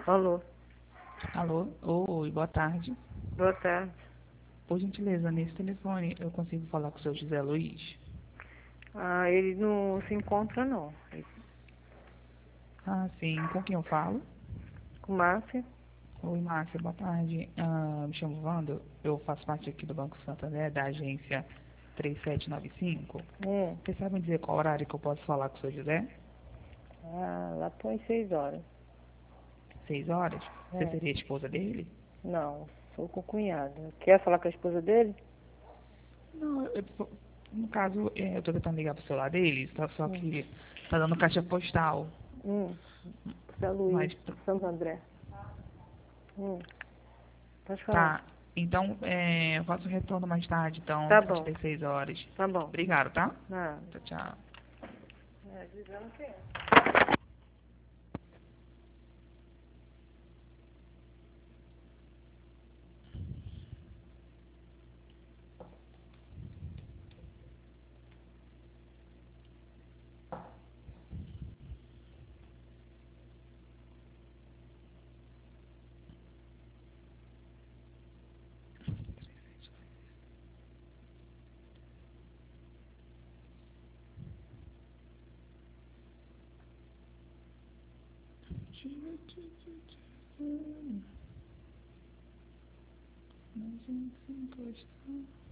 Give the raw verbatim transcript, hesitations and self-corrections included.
Alô, Alô? Oi, boa tarde. boa tarde. Por gentileza, nesse telefone eu consigo falar com o seu José Luiz? Ah, ele não se encontra não. Ah, sim. Com quem eu falo? Com Márcia? Oi, Márcia, boa tarde. Ah, me chamo Wanda, eu faço parte aqui do Banco Santander, da agência três sete nove cinco. Hum. Você sabe me dizer qual horário que eu posso falar com o seu José? Ah, lá põe seis horas. Seis horas? Você É. seria a esposa dele? Não, sou com o cunhado. Quer falar com a esposa dele? Não, eu, eu- no caso, é, eu tô tentando ligar pro celular dele, só, só Hum. que tá dando caixa postal. Hum. Zé Luiz, Mas Santo André. Hum. Pode falar. tá. Então, é, eu faço um retorno mais tarde, então, Tá a partir bom, das seis horas. tá bom. Obrigado, tá? Nada. Tchau, tchau. É, dizendo que é. Mas, gente, se encostar.